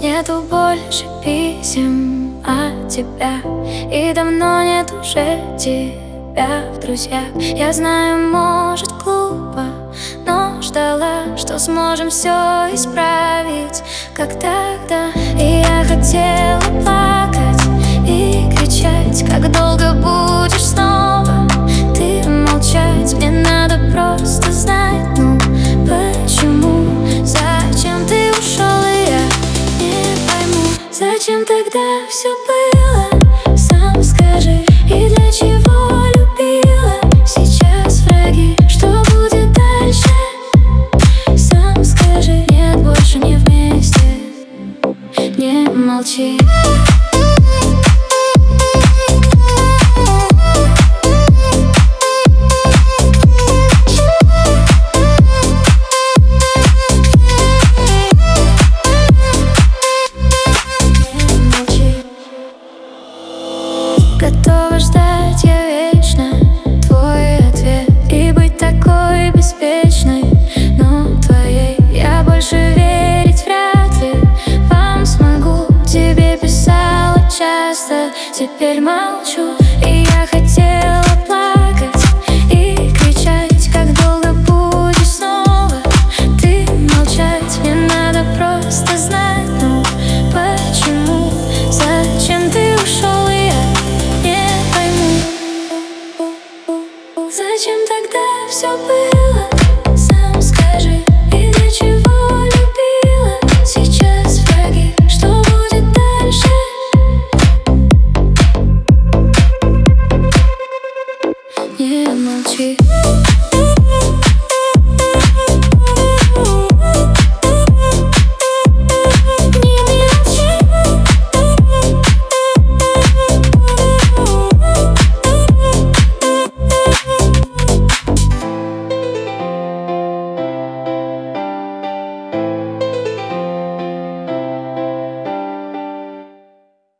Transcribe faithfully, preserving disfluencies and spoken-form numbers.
Нету больше писем от тебя, и давно нет уже тебя в друзьях. Я знаю, может, глупо, но ждала, что сможем все исправить, как тогда. И я хотела плакать и кричать, как долго будешь снова ты молчать. Мне надо просто знать, ну почему, зачем ты ушел, и я не пойму. Зачем тогда все было, сам скажи, и для чего любила? Сейчас враги, что будет дальше? Сам скажи, нет, больше не вместе, не молчи. Готова ждать я вечно твой ответ и быть такой беспечной, но твоей я больше верить вряд ли вам смогу. Тебе писала часто, теперь молчу.